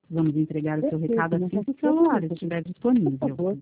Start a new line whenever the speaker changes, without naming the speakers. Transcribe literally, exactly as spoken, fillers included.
Vamos entregar o seu
Perfeito,
recado
mas
assim que o
assim
celular
que-
estiver
Por
disponível.
favor,